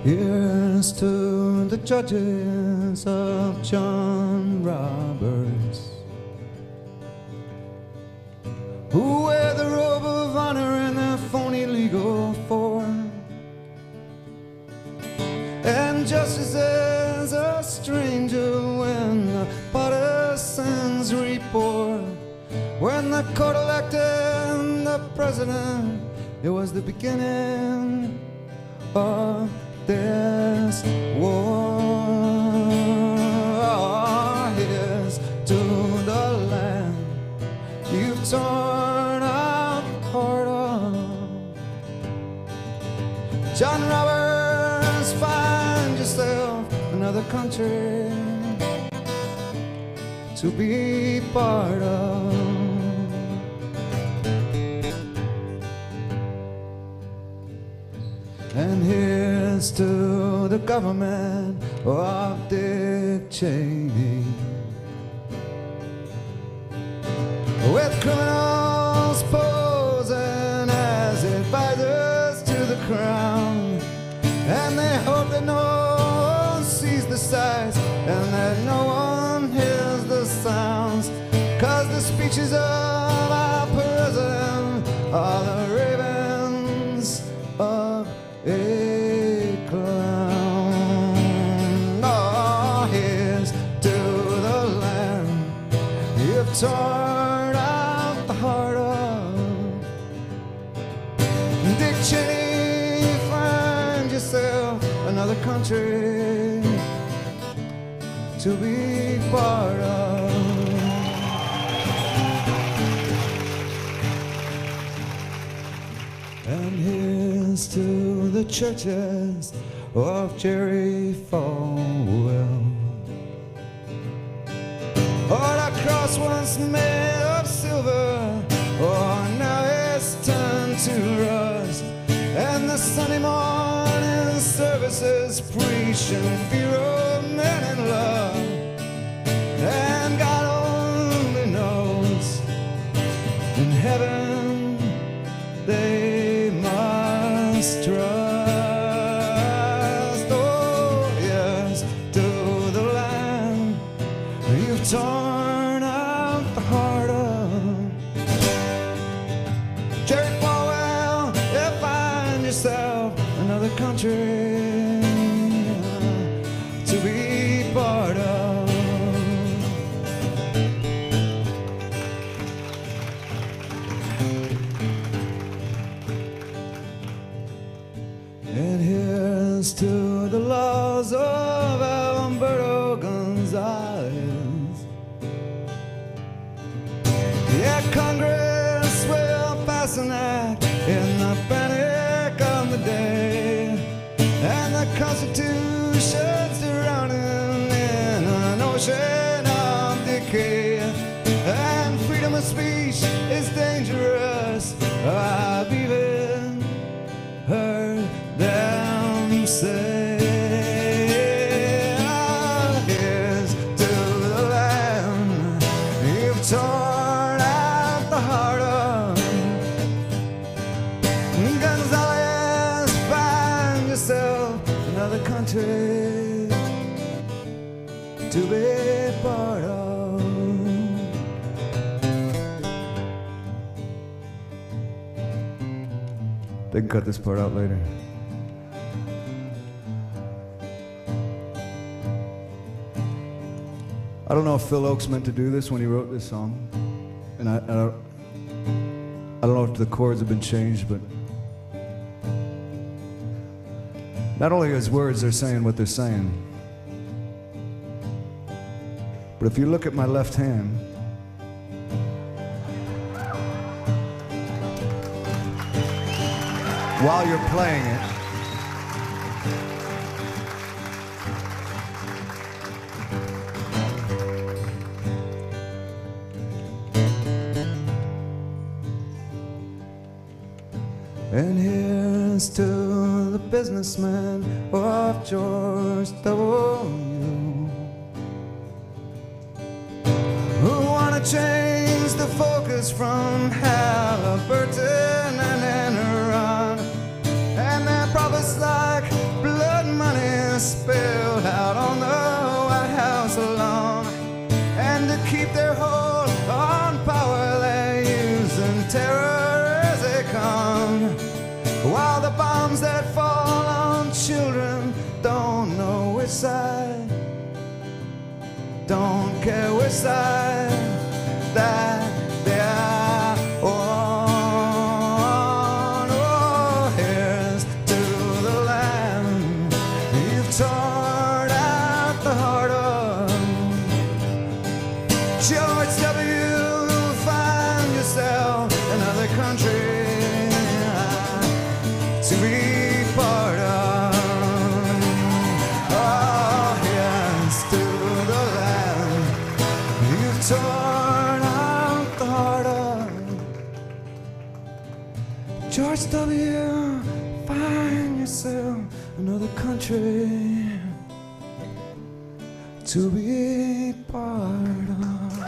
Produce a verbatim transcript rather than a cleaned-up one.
Here's to the judges of John Roberts, who wear the robe of honor in their phony legal form, and justice is a stranger when the partisans report. When the court elected the president, it was the beginning of this war. Here's to the land you've torn out the heart of. John Roberts, find yourself another country to be part of. And here's to the government of Dick Cheney, with criminals posing as advisors to the crown, and they hope that no one sees the sights and that no one hears the sounds, 'cause the speeches of our president are the ravens of a clown. Oh, here's to the land you've torn out the heart of. Dick Cheney, find yourself another country to be part of. And here's to the churches of Jerry Falwell. Oh, that cross once made of silver, oh, now it's turned to rust. And the Sunday morning services preaching fear of men in love. And God only knows, in heaven they must trust. Oh, yes, to the land you've torn out the heart of. Jerry Falwell, you find yourself another country to be part of. And here's to the laws of Alberto Gonzalez. Yeah, Congress will pass an act in the panic of the day, and the Constitution's drowning in an ocean of decay, and freedom of speech is dangerous. I've even heard them say. Oh, here's to the land you've torn out the heart of. Gonzalez, find yourself another country to be part of. They can cut this part out later. I don't know if Phil Oakes meant to do this when he wrote this song, and I, I don't, I don't know if the chords have been changed, but not only his words are saying what they're saying, but if you look at my left hand, while you're playing it, and here's to the businessman of George W. who wanna change the focus from Halliburton and Enron, and their profits like blood money side that they are on. Oh, here's to the land you've torn out the heart of. George W., find yourself another country to be part of. Oh, yes, to the land you've torn out the heart of. George W., find yourself another country to be part of.